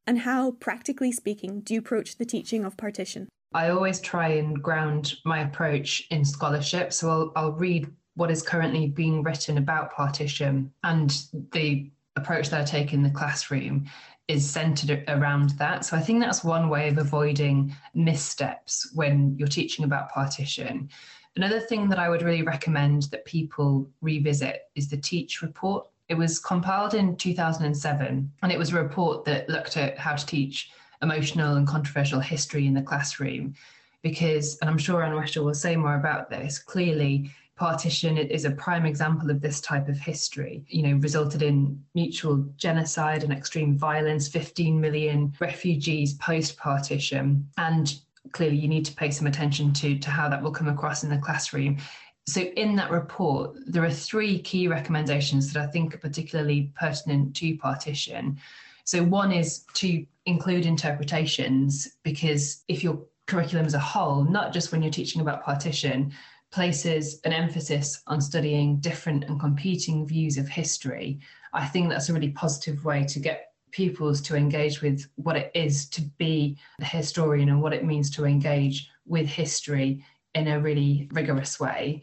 And how, practically speaking, do you approach the teaching of partition? I always try and ground my approach in scholarship. So I'll read what is currently being written about partition, and the approach that I take in the classroom is centered around that. So I think that's one way of avoiding missteps when you're teaching about partition. Another thing that I would really recommend that people revisit is the Teach report. It was compiled in 2007, and it was a report that looked at how to teach emotional and controversial history in the classroom. Because, and I'm sure Anweshta will say more about this, clearly partition is a prime example of this type of history, resulted in mutual genocide and extreme violence, 15 million refugees post-partition. And clearly you need to pay some attention to how that will come across in the classroom. So in that report, there are 3 key recommendations that I think are particularly pertinent to partition. So one is to include interpretations, because if your curriculum as a whole, not just when you're teaching about partition, places an emphasis on studying different and competing views of history, I think that's a really positive way to get pupils to engage with what it is to be a historian and what it means to engage with history in a really rigorous way.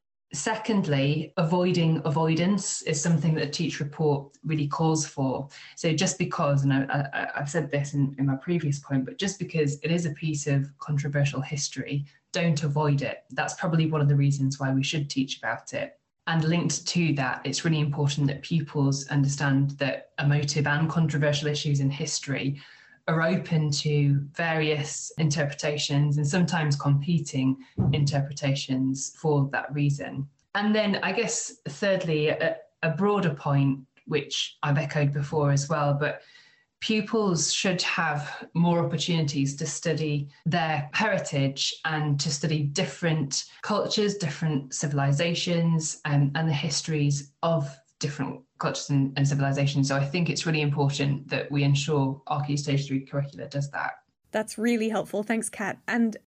Secondly, avoiding avoidance is something that a Teach report really calls for. So just because, and I've said this in my previous point, but just because it is a piece of controversial history, don't avoid it. That's probably one of the reasons why we should teach about it. And linked to that, it's really important that pupils understand that emotive and controversial issues in history are open to various interpretations and sometimes competing interpretations for that reason. And then I guess thirdly, a broader point, which I've echoed before as well, but pupils should have more opportunities to study their heritage and to study different cultures, different civilizations, and the histories of different cultures and civilizations. So I think it's really important that we ensure our Key Stage 3 curricula does that. That's really helpful. Thanks, Kat. And